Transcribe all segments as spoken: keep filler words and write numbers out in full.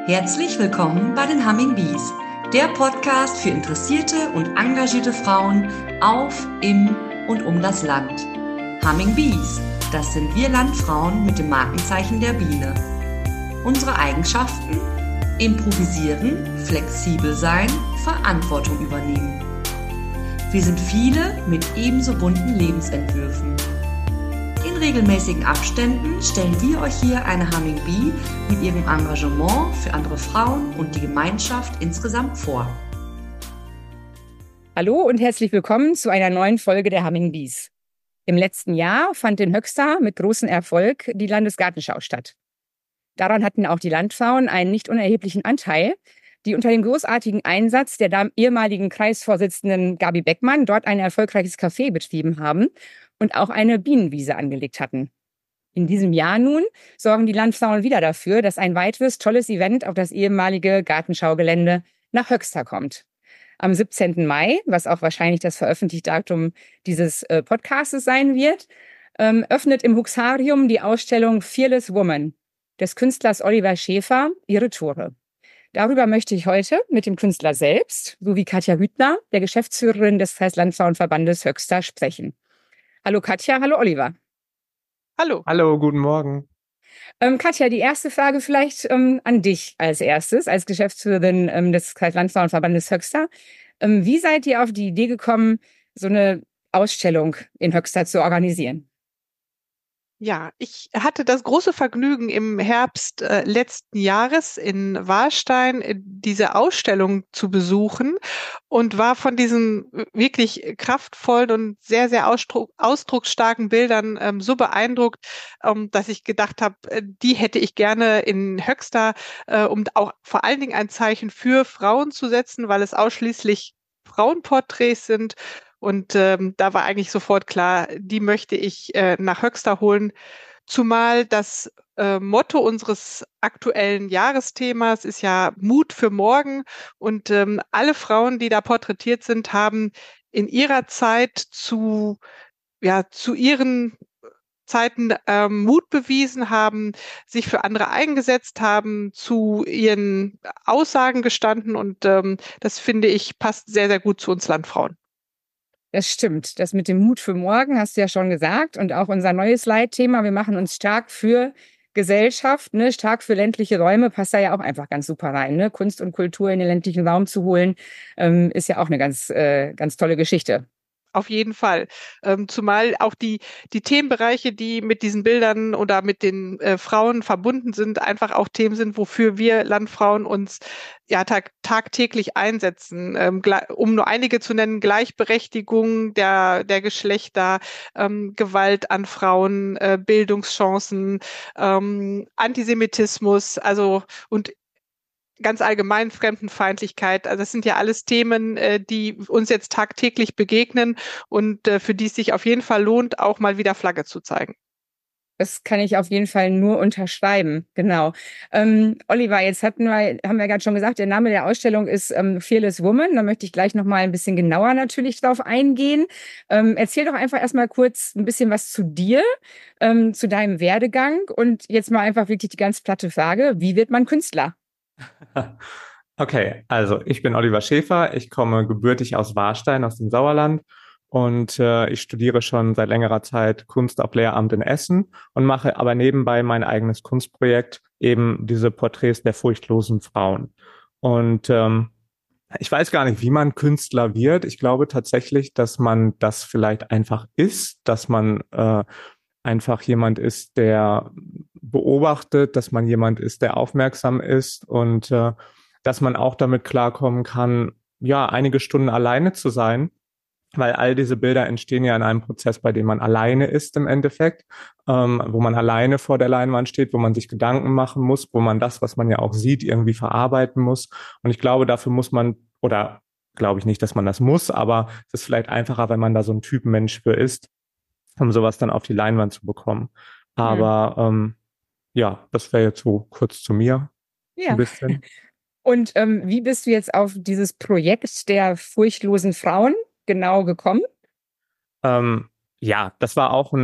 Herzlich willkommen bei den Humming Bees, der Podcast für interessierte und engagierte Frauen auf, im und um das Land. Humming Bees, das sind wir Landfrauen mit dem Markenzeichen der Biene. Unsere Eigenschaften? Improvisieren, flexibel sein, Verantwortung übernehmen. Wir sind viele mit ebenso bunten Lebensentwürfen. In regelmäßigen Abständen stellen wir euch hier eine Humming Bee mit ihrem Engagement für andere Frauen und die Gemeinschaft insgesamt vor. Hallo und herzlich willkommen zu einer neuen Folge der Humming Bees. Im letzten Jahr fand in Höxter mit großem Erfolg die Landesgartenschau statt. Daran hatten auch die Landfrauen einen nicht unerheblichen Anteil, die unter dem großartigen Einsatz der ehemaligen Kreisvorsitzenden Gabi Beckmann dort ein erfolgreiches Café betrieben haben und auch eine Bienenwiese angelegt hatten. In diesem Jahr nun sorgen die Landfrauen wieder dafür, dass ein weiteres tolles Event auf das ehemalige Gartenschaugelände nach Höxter kommt. Am siebzehnten Mai, was auch wahrscheinlich das veröffentlichte Datum dieses äh, Podcastes sein wird, ähm, öffnet im Huxarium die Ausstellung Fearless Woman des Künstlers Oliver Schäfer ihre Tore. Darüber möchte ich heute mit dem Künstler selbst sowie Katja Hüttner, der Geschäftsführerin des Kreislandfrauenverbandes Höxter, sprechen. Hallo Katja, hallo Oliver. Hallo. Hallo, guten Morgen. Ähm, Katja, die erste Frage vielleicht ähm, an dich als erstes, als Geschäftsführerin ähm, des Kreislandfrauenverbandes Höxter. Ähm, wie seid ihr auf die Idee gekommen, so eine Ausstellung in Höxter zu organisieren? Ja, ich hatte das große Vergnügen, im Herbst äh, letzten Jahres in Warstein äh, diese Ausstellung zu besuchen und war von diesen wirklich kraftvollen und sehr, sehr ausdruck, ausdrucksstarken Bildern ähm, so beeindruckt, ähm, dass ich gedacht habe, äh, die hätte ich gerne in Höxter, äh, um auch vor allen Dingen ein Zeichen für Frauen zu setzen, weil es ausschließlich Frauenporträts sind. Und ähm, da war eigentlich sofort klar, die möchte ich äh, nach Höxter holen. Zumal das äh, Motto unseres aktuellen Jahresthemas ist ja Mut für morgen. Und ähm, alle Frauen, die da porträtiert sind, haben in ihrer Zeit zu, ja, zu ihren Zeiten ähm, Mut bewiesen, haben sich für andere eingesetzt, haben zu ihren Aussagen gestanden. Und ähm, das finde ich passt sehr, sehr gut zu uns Landfrauen. Das stimmt. Das mit dem Mut für morgen hast du ja schon gesagt. Und auch unser neues Leitthema, wir machen uns stark für Gesellschaft, ne, stark für ländliche Räume, passt da ja auch einfach ganz super rein. Ne? Kunst und Kultur in den ländlichen Raum zu holen, ähm, ist ja auch eine ganz, äh, ganz tolle Geschichte. Auf jeden Fall. Ähm, zumal auch die, die Themenbereiche, die mit diesen Bildern oder mit den äh, Frauen verbunden sind, einfach auch Themen sind, wofür wir Landfrauen uns ja tag, tagtäglich einsetzen. Ähm, um nur einige zu nennen: Gleichberechtigung der, der Geschlechter, ähm, Gewalt an Frauen, äh, Bildungschancen, ähm, Antisemitismus, also und ganz allgemein Fremdenfeindlichkeit. Also das sind ja alles Themen, äh, die uns jetzt tagtäglich begegnen und äh, für die es sich auf jeden Fall lohnt, auch mal wieder Flagge zu zeigen. Das kann ich auf jeden Fall nur unterschreiben, genau. Ähm, Oliver, jetzt hatten wir, haben wir gerade schon gesagt, der Name der Ausstellung ist ähm, Fearless Woman. Da möchte ich gleich noch mal ein bisschen genauer natürlich drauf eingehen. Ähm, erzähl doch einfach erstmal kurz ein bisschen was zu dir, ähm, zu deinem Werdegang und jetzt mal einfach wirklich die ganz platte Frage: Wie wird man Künstler? Okay, also ich bin Oliver Schäfer, ich komme gebürtig aus Warstein, aus dem Sauerland und äh, ich studiere schon seit längerer Zeit Kunst auf Lehramt in Essen und mache aber nebenbei mein eigenes Kunstprojekt, eben diese Porträts der furchtlosen Frauen. Und ähm, ich weiß gar nicht, wie man Künstler wird. Ich glaube tatsächlich, dass man das vielleicht einfach ist, dass man äh, einfach jemand ist, der beobachtet, dass man jemand ist, der aufmerksam ist und äh, dass man auch damit klarkommen kann, ja, einige Stunden alleine zu sein, weil all diese Bilder entstehen ja in einem Prozess, bei dem man alleine ist im Endeffekt, ähm, wo man alleine vor der Leinwand steht, wo man sich Gedanken machen muss, wo man das, was man ja auch sieht, irgendwie verarbeiten muss. Und ich glaube, dafür muss man, oder glaube ich nicht, dass man das muss, aber es ist vielleicht einfacher, wenn man da so ein Typ Mensch für ist, um sowas dann auf die Leinwand zu bekommen. Aber mhm. ähm, ja, das wäre jetzt so kurz zu mir. Ja. Ein bisschen. Und ähm, wie bist du jetzt auf dieses Projekt der furchtlosen Frauen genau gekommen? Ähm, ja, das war auch ein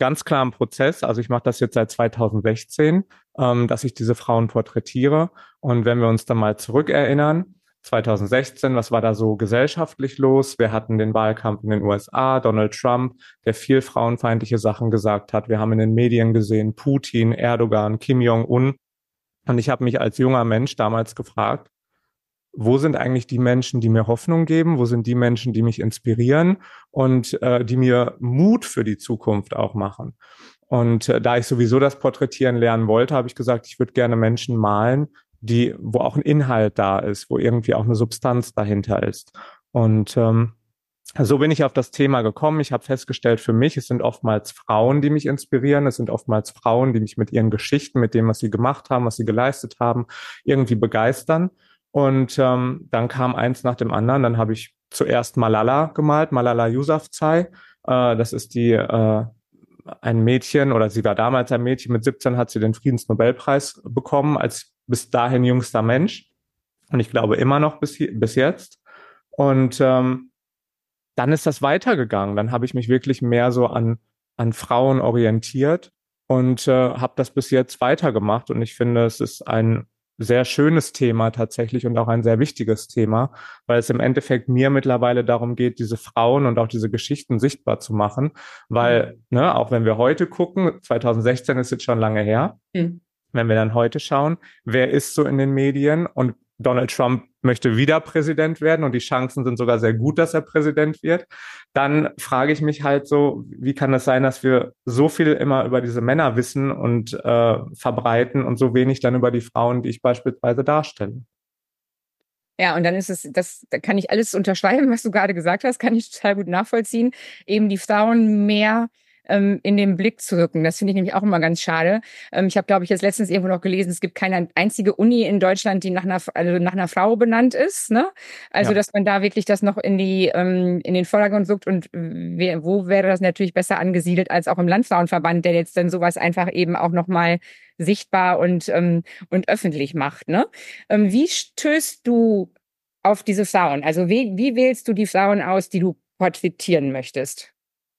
ganz klar ein Prozess. Also ich mache das jetzt seit zweitausendsechzehn, ähm, dass ich diese Frauen porträtiere. Und wenn wir uns dann mal zurückerinnern, zweitausendsechzehn, was war da so gesellschaftlich los? Wir hatten den Wahlkampf in den U S A, Donald Trump, der viel frauenfeindliche Sachen gesagt hat. Wir haben in den Medien gesehen, Putin, Erdogan, Kim Jong-un. Und ich habe mich als junger Mensch damals gefragt, wo sind eigentlich die Menschen, die mir Hoffnung geben? Wo sind die Menschen, die mich inspirieren und äh, die mir Mut für die Zukunft auch machen? Und äh, da ich sowieso das Porträtieren lernen wollte, habe ich gesagt, ich würde gerne Menschen malen, die, wo auch ein Inhalt da ist, wo irgendwie auch eine Substanz dahinter ist. Und ähm, so bin ich auf das Thema gekommen. Ich habe festgestellt, für mich, es sind oftmals Frauen, die mich inspirieren. Es sind oftmals Frauen, die mich mit ihren Geschichten, mit dem, was sie gemacht haben, was sie geleistet haben, irgendwie begeistern. Und ähm, dann kam eins nach dem anderen. Dann habe ich zuerst Malala gemalt, Malala Yousafzai. Äh, das ist die äh, ein Mädchen, oder sie war damals ein Mädchen, mit siebzehn hat sie den Friedensnobelpreis bekommen als bis dahin jüngster Mensch. Und ich glaube immer noch bis, hier, bis jetzt. Und ähm, dann ist das weitergegangen. Dann habe ich mich wirklich mehr so an, an Frauen orientiert und äh, habe das bis jetzt weitergemacht. Und ich finde, es ist ein sehr schönes Thema tatsächlich und auch ein sehr wichtiges Thema, weil es im Endeffekt mir mittlerweile darum geht, diese Frauen und auch diese Geschichten sichtbar zu machen, weil, mhm. ne, auch wenn wir heute gucken, zweitausendsechzehn ist jetzt schon lange her, mhm. wenn wir dann heute schauen, wer ist so in den Medien, und Donald Trump möchte wieder Präsident werden und die Chancen sind sogar sehr gut, dass er Präsident wird, dann frage ich mich halt so, wie kann es sein, dass wir so viel immer über diese Männer wissen und äh, verbreiten und so wenig dann über die Frauen, die ich beispielsweise darstelle. Ja, und dann ist es, das, da kann ich alles unterschreiben, was du gerade gesagt hast, kann ich total gut nachvollziehen, eben die Frauen mehr ähm, in den Blick zu rücken. Das finde ich nämlich auch immer ganz schade. Ähm, ich habe, glaube ich, jetzt letztens irgendwo noch gelesen, es gibt keine einzige Uni in Deutschland, die nach einer, also nach einer Frau benannt ist, ne? Also, ja. Dass man da wirklich das noch in die, ähm, in den Vordergrund rückt, und wer, wo wäre das natürlich besser angesiedelt als auch im Landfrauenverband, der jetzt dann sowas einfach eben auch nochmal sichtbar und, ähm, und öffentlich macht, ne? Ähm, wie stößt du auf diese Frauen? Also, wie, wie wählst du die Frauen aus, die du porträtieren möchtest?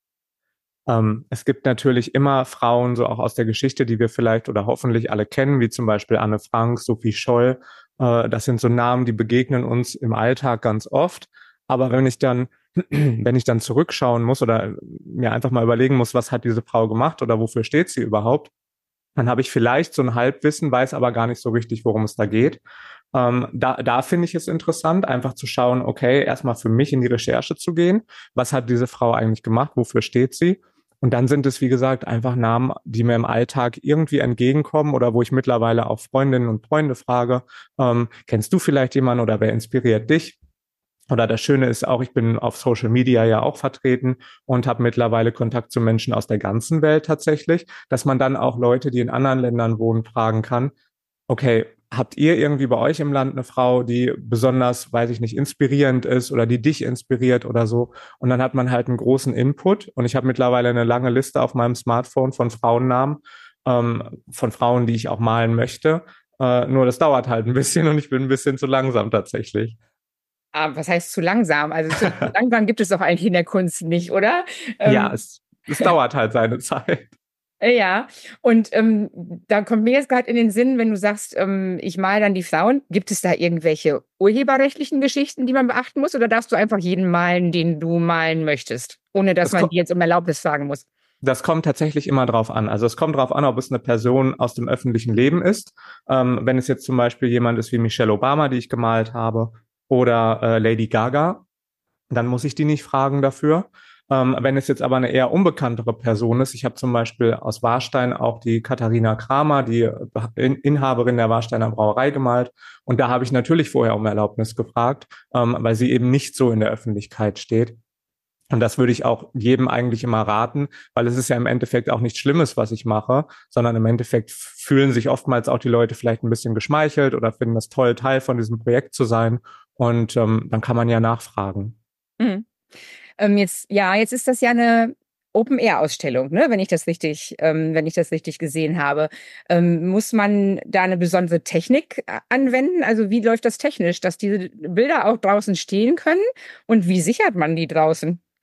Ähm, es gibt natürlich immer Frauen, so auch aus der Geschichte, die wir vielleicht oder hoffentlich alle kennen, wie zum Beispiel Anne Frank, Sophie Scholl. Äh, das sind so Namen, die begegnen uns im Alltag ganz oft. Aber wenn ich dann, wenn ich dann zurückschauen muss oder mir einfach mal überlegen muss, was hat diese Frau gemacht oder wofür steht sie überhaupt, dann habe ich vielleicht so ein Halbwissen, weiß aber gar nicht so richtig, worum es da geht. Ähm, da da finde ich es interessant, einfach zu schauen, okay, erstmal für mich in die Recherche zu gehen. Was hat diese Frau eigentlich gemacht? Wofür steht sie? Und dann sind es, wie gesagt, einfach Namen, die mir im Alltag irgendwie entgegenkommen oder wo ich mittlerweile auch Freundinnen und Freunde frage, ähm, kennst du vielleicht jemanden oder wer inspiriert dich? Oder das Schöne ist auch, ich bin auf Social Media ja auch vertreten und habe mittlerweile Kontakt zu Menschen aus der ganzen Welt tatsächlich, dass man dann auch Leute, die in anderen Ländern wohnen, fragen kann, okay, habt ihr irgendwie bei euch im Land eine Frau, die besonders, weiß ich nicht, inspirierend ist oder die dich inspiriert oder so? Und dann hat man halt einen großen Input. Und ich habe mittlerweile eine lange Liste auf meinem Smartphone von Frauennamen, ähm, von Frauen, die ich auch malen möchte. Äh, nur das dauert halt ein bisschen und ich bin ein bisschen zu langsam tatsächlich. Aber was heißt zu langsam? Also zu langsam gibt es doch eigentlich in der Kunst nicht, oder? Ähm, ja, es, es dauert halt seine Zeit. Ja, und ähm, da kommt mir jetzt gerade in den Sinn, wenn du sagst, ähm, ich male dann die Frauen, gibt es da irgendwelche urheberrechtlichen Geschichten, die man beachten muss, oder darfst du einfach jeden malen, den du malen möchtest, ohne dass das man die jetzt um Erlaubnis fragen muss? Das kommt tatsächlich immer drauf an. Also es kommt drauf an, ob es eine Person aus dem öffentlichen Leben ist. Ähm, wenn es jetzt zum Beispiel jemand ist wie Michelle Obama, die ich gemalt habe, oder äh, Lady Gaga, dann muss ich die nicht fragen dafür. Ähm, wenn es jetzt aber eine eher unbekanntere Person ist, ich habe zum Beispiel aus Warstein auch die Katharina Kramer, die Inhaberin der Warsteiner Brauerei, gemalt. Und da habe ich natürlich vorher um Erlaubnis gefragt, ähm, weil sie eben nicht so in der Öffentlichkeit steht. Und das würde ich auch jedem eigentlich immer raten, weil es ist ja im Endeffekt auch nichts Schlimmes, was ich mache, sondern im Endeffekt fühlen sich oftmals auch die Leute vielleicht ein bisschen geschmeichelt oder finden das toll, Teil von diesem Projekt zu sein. Und ähm, dann kann man ja nachfragen. Mhm. Ähm, jetzt, ja, jetzt ist das ja eine Open-Air-Ausstellung, ne? Wenn ich das richtig, ähm, wenn ich das richtig gesehen habe. Ähm, muss man da eine besondere Technik anwenden? Also wie läuft das technisch, dass diese Bilder auch draußen stehen können? Und wie sichert man die draußen?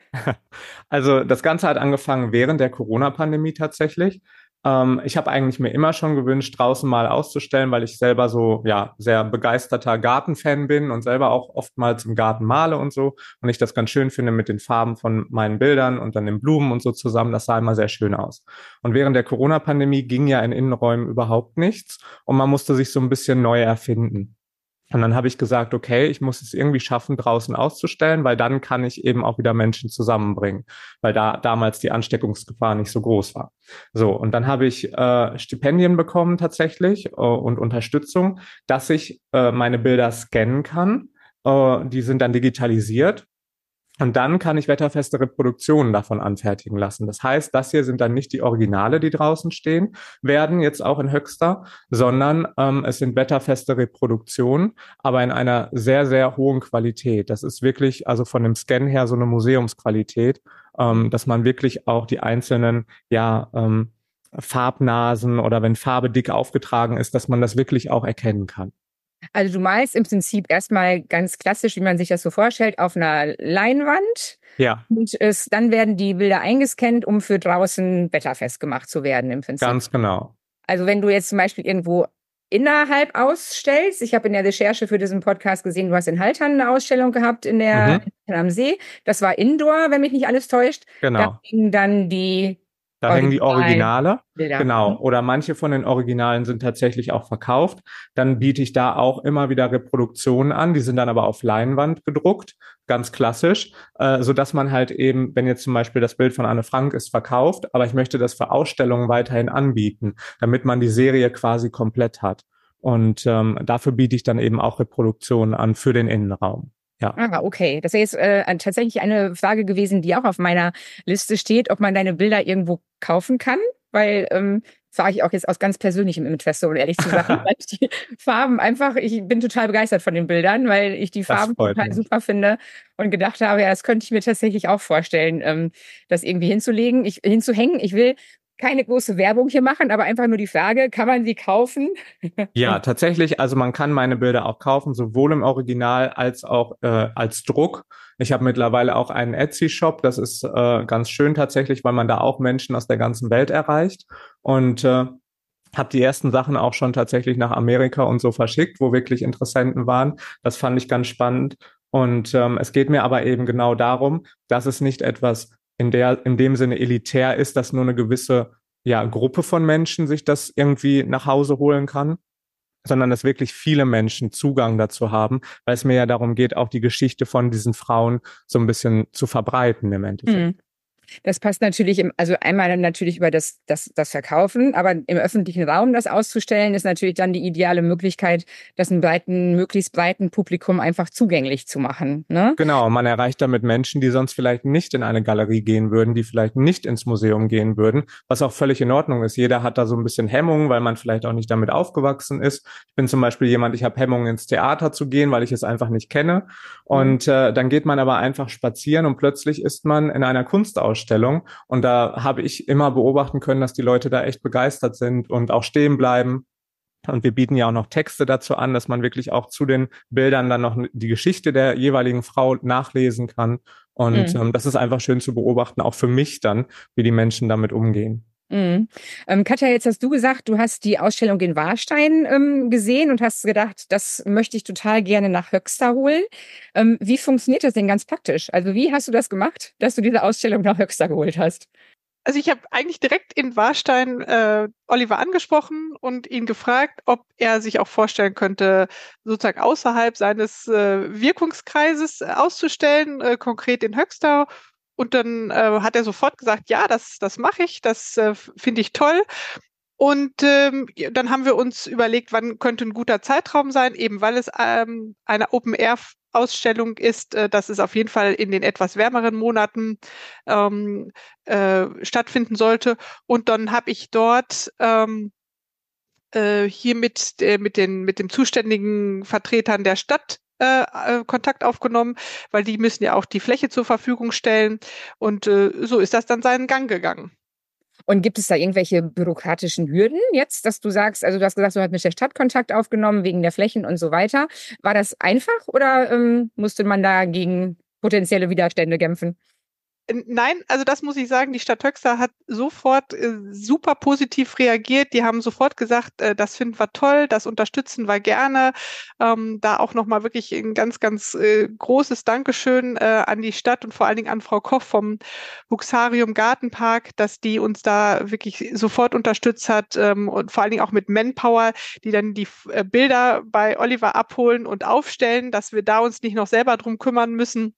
Also das Ganze hat angefangen während der Corona-Pandemie tatsächlich. Ähm, ich habe eigentlich mir immer schon gewünscht, draußen mal auszustellen, weil ich selber so ja sehr begeisterter Gartenfan bin und selber auch oftmals im Garten male und so. Und ich das ganz schön finde mit den Farben von meinen Bildern und dann den Blumen und so zusammen. Das sah immer sehr schön aus. Und während der Corona-Pandemie ging ja in Innenräumen überhaupt nichts und man musste sich so ein bisschen neu erfinden. Und dann habe ich gesagt, okay, ich muss es irgendwie schaffen, draußen auszustellen, weil dann kann ich eben auch wieder Menschen zusammenbringen, weil da damals die Ansteckungsgefahr nicht so groß war. So, und dann habe ich äh, Stipendien bekommen tatsächlich äh, und Unterstützung, dass ich äh, meine Bilder scannen kann. Äh, die sind dann digitalisiert. Und dann kann ich wetterfeste Reproduktionen davon anfertigen lassen. Das heißt, das hier sind dann nicht die Originale, die draußen stehen werden, jetzt auch in Höxter, sondern ähm, es sind wetterfeste Reproduktionen, aber in einer sehr, sehr hohen Qualität. Das ist wirklich, also von dem Scan her, so eine Museumsqualität, ähm, dass man wirklich auch die einzelnen, ja, ähm, Farbnasen oder wenn Farbe dick aufgetragen ist, dass man das wirklich auch erkennen kann. Also du malst im Prinzip erstmal ganz klassisch, wie man sich das so vorstellt, auf einer Leinwand. Ja. Und es, dann werden die Bilder eingescannt, um für draußen wetterfest gemacht zu werden im Prinzip. Ganz genau. Also wenn du jetzt zum Beispiel irgendwo innerhalb ausstellst, ich habe in der Recherche für diesen Podcast gesehen, du hast in Haltern eine Ausstellung gehabt in der Mhm. am See. Das war Indoor, wenn mich nicht alles täuscht. Genau. Da hingen dann die Da hängen die Originale, Bilder. genau. Oder manche von den Originalen sind tatsächlich auch verkauft. Dann biete ich da auch immer wieder Reproduktionen an. Die sind dann aber auf Leinwand gedruckt, ganz klassisch, äh, so dass man halt eben, wenn jetzt zum Beispiel das Bild von Anne Frank ist verkauft, aber ich möchte das für Ausstellungen weiterhin anbieten, damit man die Serie quasi komplett hat. Und ähm, dafür biete ich dann eben auch Reproduktionen an für den Innenraum. Ja. Ah, okay. Das wäre jetzt äh, tatsächlich eine Frage gewesen, die auch auf meiner Liste steht, ob man deine Bilder irgendwo kaufen kann, weil ähm, frage ich auch jetzt aus ganz persönlichem Interesse, um ehrlich zu sagen, weil ich die Farben einfach, ich bin total begeistert von den Bildern, weil ich die Farben total mich. super finde und gedacht habe, ja, das könnte ich mir tatsächlich auch vorstellen, ähm, das irgendwie hinzulegen, ich, hinzuhängen. Ich will keine große Werbung hier machen, aber einfach nur die Frage, kann man sie kaufen? Ja, tatsächlich. Also man kann meine Bilder auch kaufen, sowohl im Original als auch äh, als Druck. Ich habe mittlerweile auch einen Etsy-Shop. Das ist äh, ganz schön tatsächlich, weil man da auch Menschen aus der ganzen Welt erreicht. Und äh, habe die ersten Sachen auch schon tatsächlich nach Amerika und so verschickt, wo wirklich Interessenten waren. Das fand ich ganz spannend. Und ähm, es geht mir aber eben genau darum, dass es nicht etwas in der, in dem Sinne elitär ist, dass nur eine gewisse ja, Gruppe von Menschen sich das irgendwie nach Hause holen kann, sondern dass wirklich viele Menschen Zugang dazu haben, weil es mir ja darum geht, auch die Geschichte von diesen Frauen so ein bisschen zu verbreiten im Endeffekt. Mhm. Das passt natürlich, im, also einmal natürlich über das, das, das Verkaufen, aber im öffentlichen Raum das auszustellen, ist natürlich dann die ideale Möglichkeit, das einem breiten, möglichst breiten Publikum einfach zugänglich zu machen. Ne? Genau, man erreicht damit Menschen, die sonst vielleicht nicht in eine Galerie gehen würden, die vielleicht nicht ins Museum gehen würden, was auch völlig in Ordnung ist. Jeder hat da so ein bisschen Hemmungen, weil man vielleicht auch nicht damit aufgewachsen ist. Ich bin zum Beispiel jemand, ich habe Hemmungen, ins Theater zu gehen, weil ich es einfach nicht kenne. Und äh, dann geht man aber einfach spazieren und plötzlich ist man in einer Kunstausstellung. Und da habe ich immer beobachten können, dass die Leute da echt begeistert sind und auch stehen bleiben. Und wir bieten ja auch noch Texte dazu an, dass man wirklich auch zu den Bildern dann noch die Geschichte der jeweiligen Frau nachlesen kann. Und mhm. ähm, das ist einfach schön zu beobachten, auch für mich dann, wie die Menschen damit umgehen. Mhm. Ähm, Katja, jetzt hast du gesagt, du hast die Ausstellung in Warstein ähm, gesehen und hast gedacht, das möchte ich total gerne nach Höxter holen. Ähm, wie funktioniert das denn ganz praktisch? Also wie hast du das gemacht, dass du diese Ausstellung nach Höxter geholt hast? Also ich habe eigentlich direkt in Warstein äh, Oliver angesprochen und ihn gefragt, ob er sich auch vorstellen könnte, sozusagen außerhalb seines äh, Wirkungskreises auszustellen, äh, konkret in Höxter. Und dann äh, hat er sofort gesagt, ja, das, das mache ich, das äh, finde ich toll. Und ähm, dann haben wir uns überlegt, wann könnte ein guter Zeitraum sein, eben weil es ähm, eine Open-Air-Ausstellung ist, äh, dass es auf jeden Fall in den etwas wärmeren Monaten ähm, äh, stattfinden sollte. Und dann habe ich dort ähm, äh, hier mit, äh, mit, den, mit dem zuständigen Vertretern der Stadt Äh, Kontakt aufgenommen, weil die müssen ja auch die Fläche zur Verfügung stellen und äh, so ist das dann seinen Gang gegangen. Und gibt es da irgendwelche bürokratischen Hürden jetzt, dass du sagst, also du hast gesagt, du hast mit der Stadt Kontakt aufgenommen wegen der Flächen und so weiter. War das einfach oder ähm, musste man da gegen potenzielle Widerstände kämpfen? nein, also das muss ich sagen, die Stadt Höxter hat sofort äh, super positiv reagiert. Die haben sofort gesagt, äh, das finden wir toll, das unterstützen wir gerne. Ähm, da auch nochmal wirklich ein ganz, ganz äh, großes Dankeschön äh, an die Stadt und vor allen Dingen an Frau Koch vom Buxarium Gartenpark, dass die uns da wirklich sofort unterstützt hat ähm, und vor allen Dingen auch mit Manpower, die dann die äh, Bilder bei Oliver abholen und aufstellen, dass wir da uns nicht noch selber drum kümmern müssen.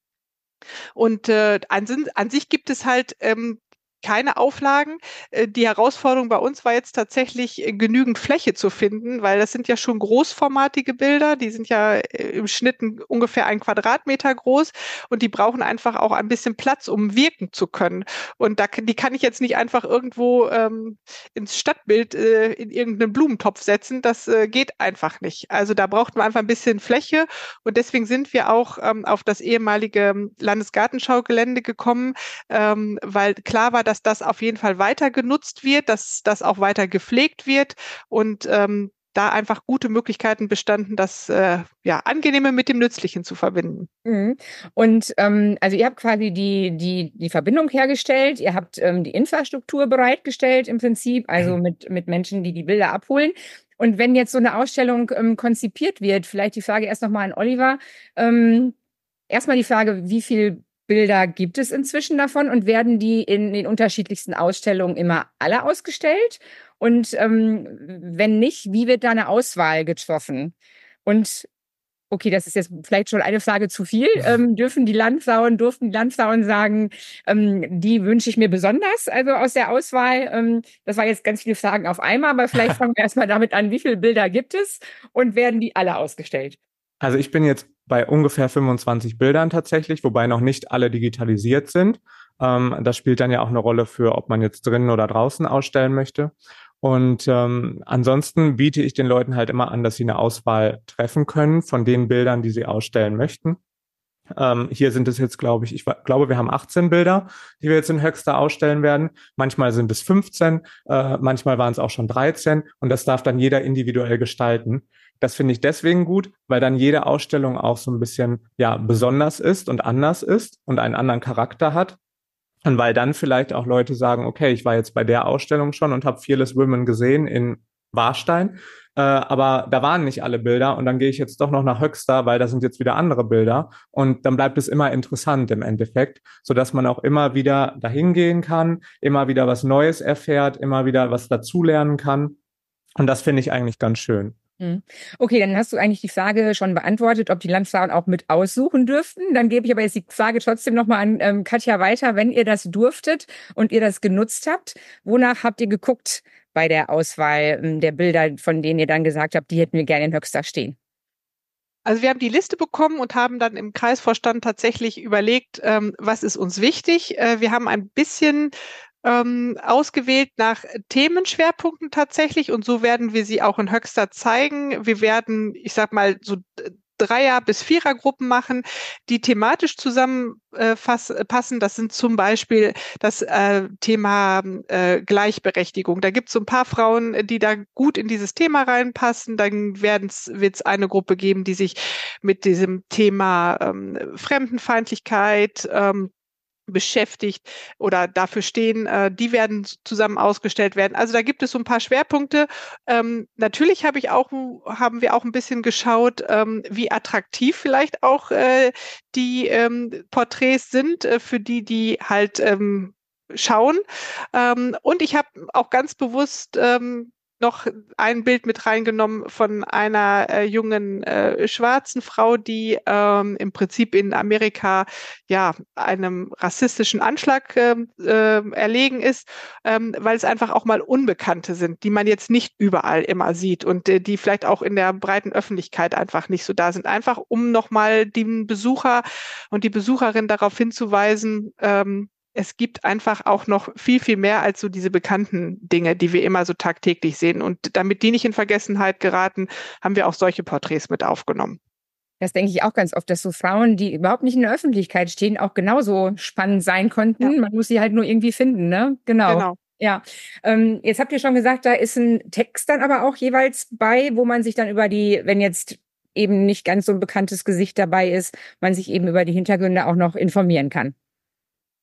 Und äh, an, an sich gibt es halt ähm, keine Auflagen. Äh, die Herausforderung bei uns war jetzt tatsächlich äh, genügend Fläche zu finden, weil das sind ja schon großformatige Bilder, die sind ja äh, im Schnitt ungefähr ein Quadratmeter groß und die brauchen einfach auch ein bisschen Platz, um wirken zu können. Und da, die kann ich jetzt nicht einfach irgendwo ähm, ins Stadtbild äh, in irgendeinen Blumentopf setzen. Das äh, geht einfach nicht. Also da braucht man einfach ein bisschen Fläche und deswegen sind wir auch ähm, auf das ehemalige Landesgartenschaugelände gekommen, ähm, weil klar war, dass das auf jeden Fall weiter genutzt wird, dass das auch weiter gepflegt wird und ähm, da einfach gute Möglichkeiten bestanden, das äh, ja Angenehme mit dem Nützlichen zu verbinden. Mhm. Und ähm, also ihr habt quasi die die die Verbindung hergestellt, ihr habt ähm, die Infrastruktur bereitgestellt im Prinzip, also mit mit Menschen, die die Bilder abholen. Und wenn jetzt so eine Ausstellung ähm, konzipiert wird, vielleicht die Frage erst nochmal an Oliver. Ähm, erstmal die Frage, wie viel Bilder gibt es inzwischen davon und werden die in den unterschiedlichsten Ausstellungen immer alle ausgestellt? Und ähm, wenn nicht, wie wird da eine Auswahl getroffen? Und okay, das ist jetzt vielleicht schon eine Frage zu viel. Ähm, dürfen die Landfrauen, durften die Landfrauen sagen, ähm, die wünsche ich mir besonders, also aus der Auswahl? Ähm, das war jetzt ganz viele Fragen auf einmal, aber vielleicht fangen wir erstmal damit an, wie viele Bilder gibt es und werden die alle ausgestellt? Also ich bin jetzt bei ungefähr fünfundzwanzig Bildern tatsächlich, wobei noch nicht alle digitalisiert sind. Ähm, das spielt dann ja auch eine Rolle für, ob man jetzt drinnen oder draußen ausstellen möchte. Und ähm, ansonsten biete ich den Leuten halt immer an, dass sie eine Auswahl treffen können von den Bildern, die sie ausstellen möchten. Ähm, hier sind es jetzt, glaube ich, ich glaube, wir haben achtzehn Bilder, die wir jetzt in Höxter ausstellen werden. Manchmal sind es fünfzehn, äh, manchmal waren es auch schon dreizehn und das darf dann jeder individuell gestalten. Das finde ich deswegen gut, weil dann jede Ausstellung auch so ein bisschen ja besonders ist und anders ist und einen anderen Charakter hat. Und weil dann vielleicht auch Leute sagen, okay, ich war jetzt bei der Ausstellung schon und habe Fearless Women gesehen in Warstein, äh, aber da waren nicht alle Bilder und dann gehe ich jetzt doch noch nach Höxter, weil da sind jetzt wieder andere Bilder und dann bleibt es immer interessant im Endeffekt, sodass man auch immer wieder dahin gehen kann, immer wieder was Neues erfährt, immer wieder was dazulernen kann und das finde ich eigentlich ganz schön. Okay, dann hast du eigentlich die Frage schon beantwortet, ob die Landfrauen auch mit aussuchen dürften. Dann gebe ich aber jetzt die Frage trotzdem nochmal an ähm, Katja weiter. Wenn ihr das durftet und ihr das genutzt habt, wonach habt ihr geguckt bei der Auswahl ähm, der Bilder, von denen ihr dann gesagt habt, die hätten wir gerne in Höxter stehen? Also wir haben die Liste bekommen und haben dann im Kreisvorstand tatsächlich überlegt, ähm, was ist uns wichtig. Äh, wir haben ein bisschen ähm, ausgewählt nach Themenschwerpunkten tatsächlich und so werden wir sie auch in Höxter zeigen. Wir werden, ich sag mal, so Dreier- bis Vierergruppen machen, die thematisch zusammenpassen. Das sind zum Beispiel das äh, Thema äh, Gleichberechtigung. Da gibt es so ein paar Frauen, die da gut in dieses Thema reinpassen. Dann wird es eine Gruppe geben, die sich mit diesem Thema ähm, Fremdenfeindlichkeit ähm, beschäftigt oder dafür stehen, äh, die werden zusammen ausgestellt werden. Also da gibt es so ein paar Schwerpunkte. Ähm, natürlich habe ich auch, haben wir auch ein bisschen geschaut, ähm, wie attraktiv vielleicht auch äh, die ähm, Porträts sind äh, für die, die halt ähm, schauen. Ähm, und ich habe auch ganz bewusst ähm, noch ein Bild mit reingenommen von einer äh, jungen äh, schwarzen Frau, die ähm, im Prinzip in Amerika ja einem rassistischen Anschlag äh, äh, erlegen ist, ähm, weil es einfach auch mal Unbekannte sind, die man jetzt nicht überall immer sieht und äh, die vielleicht auch in der breiten Öffentlichkeit einfach nicht so da sind. Einfach um nochmal den Besucher und die Besucherin darauf hinzuweisen, ähm, es gibt einfach auch noch viel, viel mehr als so diese bekannten Dinge, die wir immer so tagtäglich sehen. Und damit die nicht in Vergessenheit geraten, haben wir auch solche Porträts mit aufgenommen. Das denke ich auch ganz oft, dass so Frauen, die überhaupt nicht in der Öffentlichkeit stehen, auch genauso spannend sein konnten. Ja. Man muss sie halt nur irgendwie finden, ne? Genau. Genau. Ja, ähm, jetzt habt ihr schon gesagt, da ist ein Text dann aber auch jeweils bei, wo man sich dann über die, wenn jetzt eben nicht ganz so ein bekanntes Gesicht dabei ist, man sich eben über die Hintergründe auch noch informieren kann.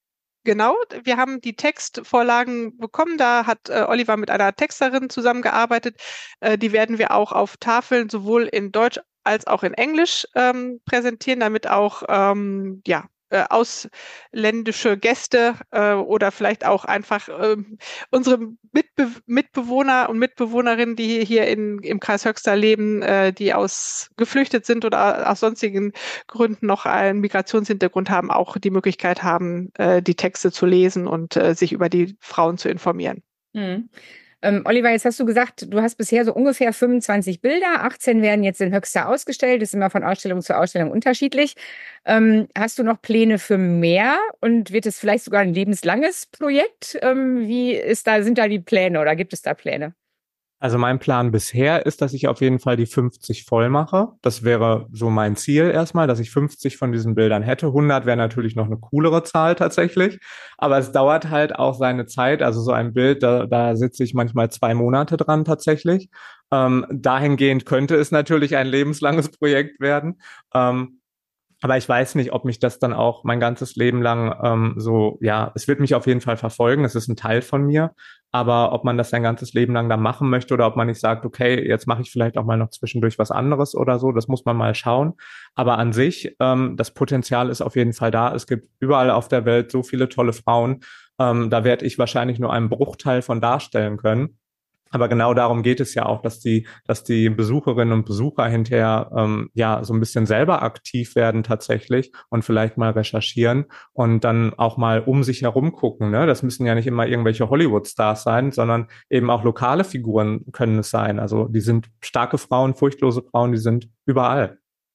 genau. Wir haben die Textvorlagen bekommen. Da hat äh, Oliver mit einer Texterin zusammengearbeitet. Äh, die werden wir auch auf Tafeln sowohl in Deutsch als auch in Englisch ähm, präsentieren, damit auch ähm, ja, äh, ausländische Gäste äh, oder vielleicht auch einfach äh, unsere Mitbe Mitbewohner und Mitbewohnerinnen, die hier in, im Kreis Höxter leben, äh, die aus geflüchtet sind oder aus sonstigen Gründen noch einen Migrationshintergrund haben, auch die Möglichkeit haben, äh, die Texte zu lesen und äh, sich über die Frauen zu informieren. Mhm. Ähm, Oliver, jetzt hast du gesagt, du hast bisher so ungefähr fünfundzwanzig Bilder, achtzehn werden jetzt in Höxter ausgestellt, das ist immer von Ausstellung zu Ausstellung unterschiedlich. Ähm, hast du noch Pläne für mehr und wird es vielleicht sogar ein lebenslanges Projekt? Ähm, wie ist da, sind da die Pläne oder gibt es da Pläne? Also mein Plan bisher ist, dass ich auf jeden Fall die fünfzig voll mache. Das wäre so mein Ziel erstmal, dass ich fünfzig von diesen Bildern hätte. hundert wäre natürlich noch eine coolere Zahl tatsächlich. Aber es dauert halt auch seine Zeit. Also so ein Bild, da, da sitze ich manchmal zwei Monate dran tatsächlich. Ähm, dahingehend könnte es natürlich ein lebenslanges Projekt werden. Ähm, Aber ich weiß nicht, ob mich das dann auch mein ganzes Leben lang ähm, so, ja, es wird mich auf jeden Fall verfolgen, es ist ein Teil von mir, aber ob man das sein ganzes Leben lang dann machen möchte oder ob man nicht sagt, okay, jetzt mache ich vielleicht auch mal noch zwischendurch was anderes oder so, das muss man mal schauen. Aber an sich, ähm, das Potenzial ist auf jeden Fall da. Es gibt überall auf der Welt so viele tolle Frauen, ähm, da werde ich wahrscheinlich nur einen Bruchteil von darstellen können. Aber genau darum geht es ja auch, dass die, dass die Besucherinnen und Besucher hinterher ähm, ja so ein bisschen selber aktiv werden tatsächlich und vielleicht mal recherchieren und dann auch mal um sich herum gucken. Ne? Das müssen ja nicht immer irgendwelche Hollywood-Stars sein, sondern eben auch lokale Figuren können es sein. Also die sind starke Frauen, furchtlose Frauen, die sind überall.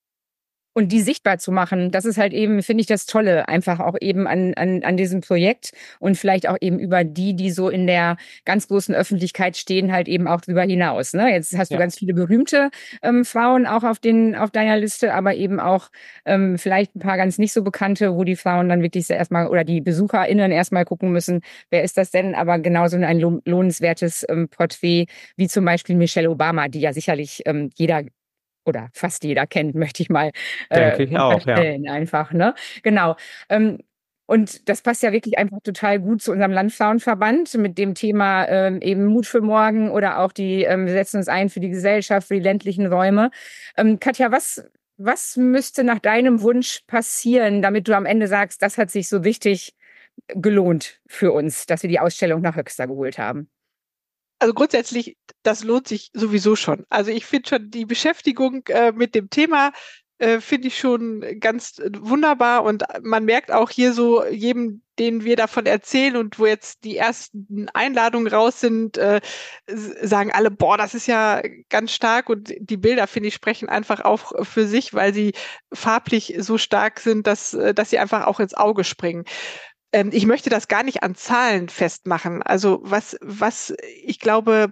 Und die sichtbar zu machen, das ist halt eben, finde ich, das Tolle, einfach auch eben an, an, an diesem Projekt und vielleicht auch eben über die, die so in der ganz großen Öffentlichkeit stehen, halt eben auch drüber hinaus. Ne? Jetzt hast du Ja. ganz viele berühmte ähm, Frauen auch auf, den, auf deiner Liste, aber eben auch ähm, vielleicht ein paar ganz nicht so bekannte, wo die Frauen dann wirklich erstmal oder die BesucherInnen erstmal gucken müssen, wer ist das denn? Aber genauso ein lohn lohnenswertes ähm, Porträt wie zum Beispiel Michelle Obama, die ja sicherlich ähm, jeder oder fast jeder kennt, möchte ich mal äh, Denke ich auch, ja. einfach, ne? Genau. Ähm, und das passt ja wirklich einfach total gut zu unserem Landfrauenverband mit dem Thema ähm, eben Mut für morgen oder auch die, ähm, wir setzen uns ein für die Gesellschaft, für die ländlichen Räume. Ähm, Katja, was, was müsste nach deinem Wunsch passieren, damit du am Ende sagst, das hat sich so richtig gelohnt für uns, dass wir die Ausstellung nach Höxter geholt haben? Also grundsätzlich, das lohnt sich sowieso schon. Also ich finde schon die Beschäftigung äh, mit dem Thema äh, finde ich schon ganz wunderbar und man merkt auch hier so jedem, den wir davon erzählen und wo jetzt die ersten Einladungen raus sind, äh, sagen alle, boah, das ist ja ganz stark und die Bilder, finde ich, sprechen einfach auch für sich, weil sie farblich so stark sind, dass, dass sie einfach auch ins Auge springen. Ich möchte das gar nicht an Zahlen festmachen. Also was, was ich glaube,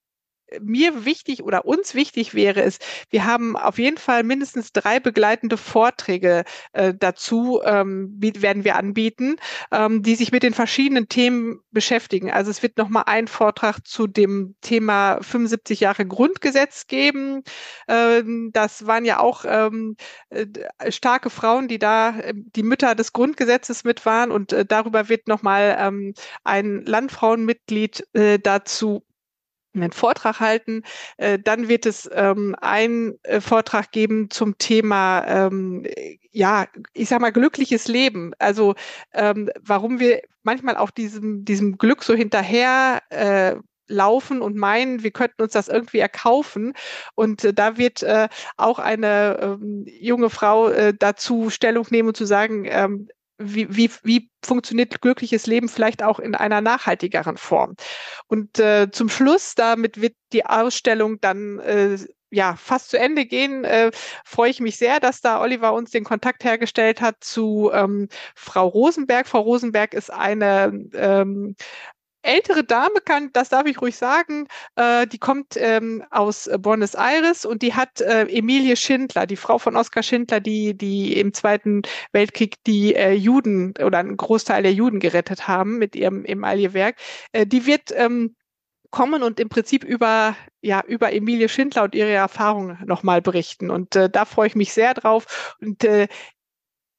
mir wichtig oder uns wichtig wäre, ist, wir haben auf jeden Fall mindestens drei begleitende Vorträge äh, dazu, ähm, werden wir anbieten, ähm, die sich mit den verschiedenen Themen beschäftigen. Also es wird nochmal ein Vortrag zu dem Thema fünfundsiebzig Jahre Grundgesetz geben. Ähm, das waren ja auch ähm, äh, starke Frauen, die da äh, die Mütter des Grundgesetzes mit waren und äh, darüber wird nochmal ähm, ein Landfrauenmitglied äh, dazu einen Vortrag halten. Äh, dann wird es ähm, einen äh, Vortrag geben zum Thema, ähm, ja, ich sag mal, glückliches Leben. Also ähm, warum wir manchmal auch diesem, diesem Glück so hinterher äh, laufen und meinen, wir könnten uns das irgendwie erkaufen. Und äh, da wird äh, auch eine ähm, junge Frau äh, dazu Stellung nehmen und zu sagen, ähm, Wie, wie, wie funktioniert glückliches Leben vielleicht auch in einer nachhaltigeren Form. Und äh, zum Schluss, damit wird die Ausstellung dann äh, ja fast zu Ende gehen, äh, freue ich mich sehr, dass da Oliver uns den Kontakt hergestellt hat zu ähm, Frau Rosenberg. Frau Rosenberg ist eine ähm, ältere Dame, kann, das darf ich ruhig sagen, äh, die kommt ähm, aus Buenos Aires und die hat äh, Emilie Schindler, die Frau von Oskar Schindler, die die im Zweiten Weltkrieg die äh, Juden oder einen Großteil der Juden gerettet haben mit ihrem Emaillewerk. Äh, die wird ähm, kommen und im Prinzip über ja über Emilie Schindler und ihre Erfahrungen nochmal berichten und äh, da freue ich mich sehr drauf und äh,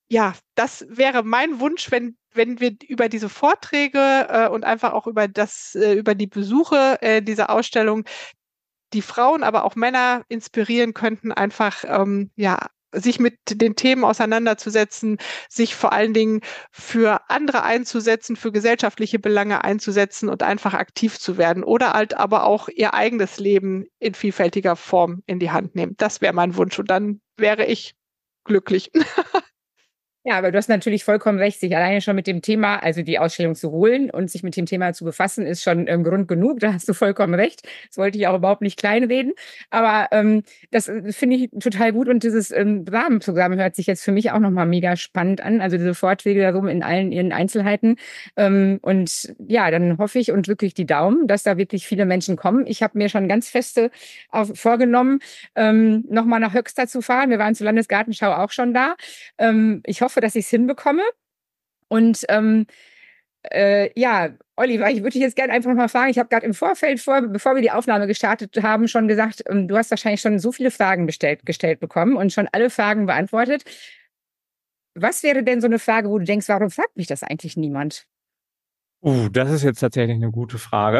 ja, das wäre mein Wunsch, wenn, wenn wir über diese Vorträge äh, und einfach auch über das, äh, über die Besuche äh, dieser Ausstellung die Frauen, aber auch Männer inspirieren könnten, einfach ähm, ja, sich mit den Themen auseinanderzusetzen, sich vor allen Dingen für andere einzusetzen, für gesellschaftliche Belange einzusetzen und einfach aktiv zu werden oder halt aber auch ihr eigenes Leben in vielfältiger Form in die Hand nehmen. Das wäre mein Wunsch und dann wäre ich glücklich. Ja, aber du hast natürlich vollkommen recht, sich alleine schon mit dem Thema, also die Ausstellung zu holen und sich mit dem Thema zu befassen, ist schon ähm, Grund genug. Da hast du vollkommen recht. Das wollte ich auch überhaupt nicht kleinreden. Aber ähm, das äh, finde ich total gut und dieses ähm, Rahmenprogramm hört sich jetzt für mich auch nochmal mega spannend an. Also diese Vorträge darum in allen ihren Einzelheiten. Ähm, und ja, dann hoffe ich und wirklich die Daumen, dass da wirklich viele Menschen kommen. Ich habe mir schon ganz feste auf, vorgenommen, ähm, nochmal nach Höxter zu fahren. Wir waren zur Landesgartenschau auch schon da. Ähm, ich hoffe, dass ich es hinbekomme. Und ähm, äh, ja, Oliver, ich würde dich jetzt gerne einfach noch mal fragen. Ich habe gerade im Vorfeld, vor, bevor wir die Aufnahme gestartet haben, schon gesagt, ähm, du hast wahrscheinlich schon so viele Fragen bestellt, gestellt bekommen und schon alle Fragen beantwortet. Was wäre denn so eine Frage, wo du denkst, warum fragt mich das eigentlich niemand? Uh, das ist jetzt tatsächlich eine gute Frage.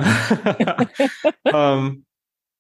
ähm,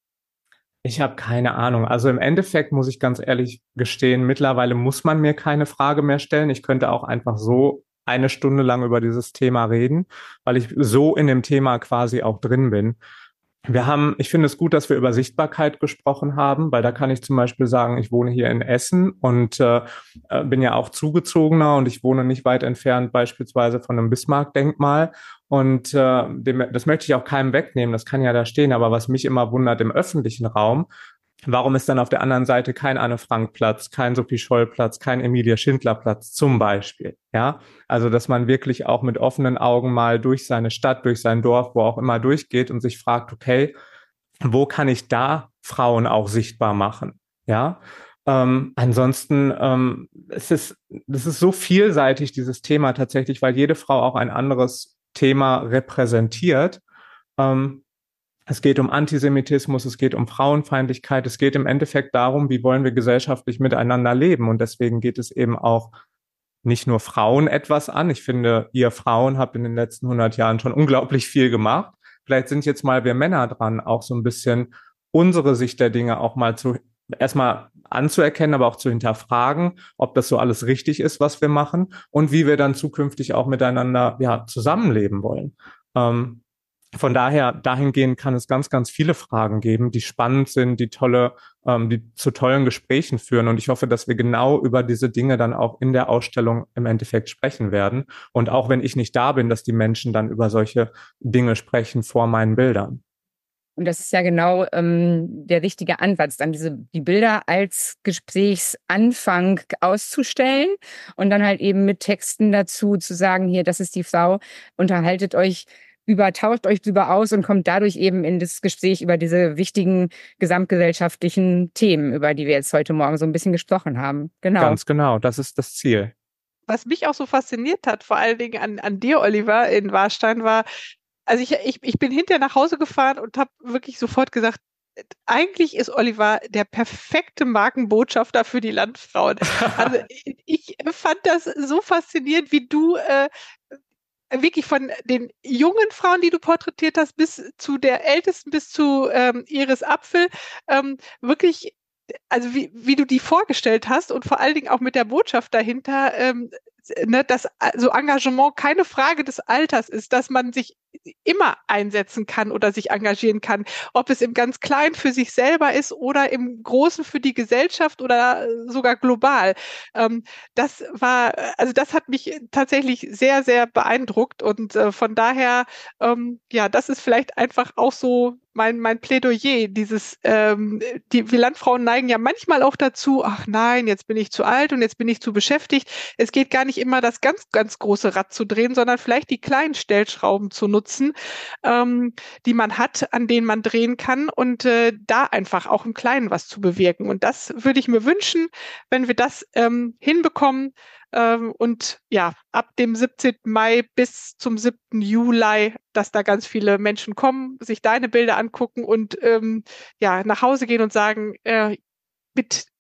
Ich habe keine Ahnung. Also im Endeffekt muss ich ganz ehrlich gestehen, mittlerweile muss man mir keine Frage mehr stellen. Ich könnte auch einfach so eine Stunde lang über dieses Thema reden, weil ich so in dem Thema quasi auch drin bin. Wir haben, ich finde es gut, dass wir über Sichtbarkeit gesprochen haben, weil da kann ich zum Beispiel sagen, ich wohne hier in Essen und äh, bin ja auch Zugezogener und ich wohne nicht weit entfernt beispielsweise von einem Bismarck-Denkmal. Und äh, dem, das möchte ich auch keinem wegnehmen, das kann ja da stehen. Aber was mich immer wundert im öffentlichen Raum, warum ist dann auf der anderen Seite kein Anne-Frank-Platz, kein Sophie-Scholl-Platz, kein Emilie-Schindler-Platz zum Beispiel? Ja, also dass man wirklich auch mit offenen Augen mal durch seine Stadt, durch sein Dorf, wo auch immer durchgeht und sich fragt, okay, wo kann ich da Frauen auch sichtbar machen? Ja, ähm, ansonsten ähm, es ist das ist so vielseitig dieses Thema tatsächlich, weil jede Frau auch ein anderes Thema repräsentiert. Ähm, Es geht um Antisemitismus, es geht um Frauenfeindlichkeit, es geht im Endeffekt darum, wie wollen wir gesellschaftlich miteinander leben. Und deswegen geht es eben auch nicht nur Frauen etwas an. Ich finde, ihr Frauen habt in den letzten hundert Jahren schon unglaublich viel gemacht. Vielleicht sind jetzt mal wir Männer dran, auch so ein bisschen unsere Sicht der Dinge auch mal zu, erstmal anzuerkennen, aber auch zu hinterfragen, ob das so alles richtig ist, was wir machen und wie wir dann zukünftig auch miteinander, ja, zusammenleben wollen. Ähm, von daher, dahingehend kann es ganz, ganz viele Fragen geben, die spannend sind, die tolle, ähm, die zu tollen Gesprächen führen. Und ich hoffe, dass wir genau über diese Dinge dann auch in der Ausstellung im Endeffekt sprechen werden. Und auch wenn ich nicht da bin, dass die Menschen dann über solche Dinge sprechen vor meinen Bildern. Und das ist ja genau ähm, der richtige Ansatz, dann diese die Bilder als Gesprächsanfang auszustellen und dann halt eben mit Texten dazu zu sagen, hier, das ist die Frau, unterhaltet euch über, tauscht euch drüber aus und kommt dadurch eben in das Gespräch über diese wichtigen gesamtgesellschaftlichen Themen, über die wir jetzt heute Morgen so ein bisschen gesprochen haben. Genau. Ganz genau, das ist das Ziel. Was mich auch so fasziniert hat, vor allen Dingen an, an dir, Oliver, in Warstein, war, also ich, ich, ich bin hinterher nach Hause gefahren und habe wirklich sofort gesagt, eigentlich ist Oliver der perfekte Markenbotschafter für die Landfrauen. Also ich fand das so faszinierend, wie du äh, wirklich von den jungen Frauen, die du porträtiert hast, bis zu der ältesten, bis zu ähm, Iris Apfel, ähm, wirklich, also wie, wie du die vorgestellt hast und vor allen Dingen auch mit der Botschaft dahinter, ähm, ne, dass also Engagement keine Frage des Alters ist, dass man sich immer einsetzen kann oder sich engagieren kann, ob es im ganz Kleinen für sich selber ist oder im Großen für die Gesellschaft oder sogar global. Ähm, das war, also das hat mich tatsächlich sehr, sehr beeindruckt und äh, von daher, ähm, ja, das ist vielleicht einfach auch so mein, mein Plädoyer, dieses, ähm, die, wir Landfrauen neigen ja manchmal auch dazu, ach nein, jetzt bin ich zu alt und jetzt bin ich zu beschäftigt. Es geht gar nicht immer das ganz, ganz große Rad zu drehen, sondern vielleicht die kleinen Stellschrauben zu nutzen, ähm, die man hat, an denen man drehen kann und äh, da einfach auch im Kleinen was zu bewirken. Und das würde ich mir wünschen, wenn wir das ähm, hinbekommen. Ähm, und ja, ab dem siebzehnten Mai bis zum siebten Juli, dass da ganz viele Menschen kommen, sich deine Bilder angucken und ähm, ja, nach Hause gehen und sagen, äh, mit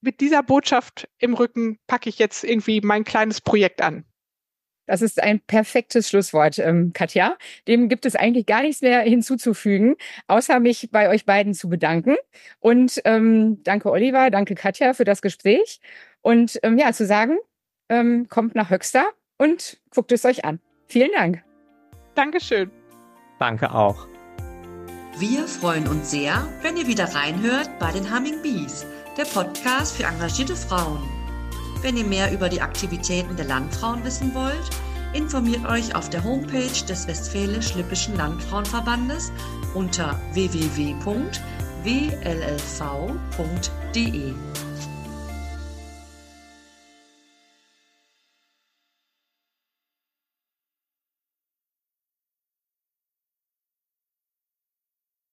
mit dieser Botschaft im Rücken packe ich jetzt irgendwie mein kleines Projekt an. Das ist ein perfektes Schlusswort, ähm, Katja. Dem gibt es eigentlich gar nichts mehr hinzuzufügen, außer mich bei euch beiden zu bedanken. Und ähm, danke Oliver, danke Katja für das Gespräch. Und ähm, ja, zu sagen, ähm, kommt nach Höxter und guckt es euch an. Vielen Dank. Dankeschön. Danke auch. Wir freuen uns sehr, wenn ihr wieder reinhört bei den Humming Bees, der Podcast für engagierte Frauen. Wenn ihr mehr über die Aktivitäten der Landfrauen wissen wollt, informiert euch auf der Homepage des Westfälisch-Lippischen Landfrauenverbandes unter w w w punkt w l l v punkt d e.